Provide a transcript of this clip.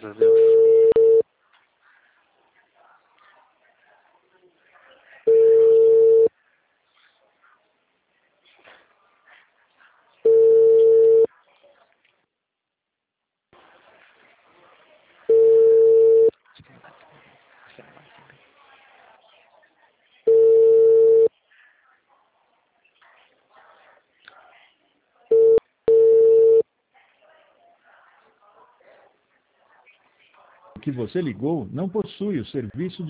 a Deus. Que você ligou não possui o serviço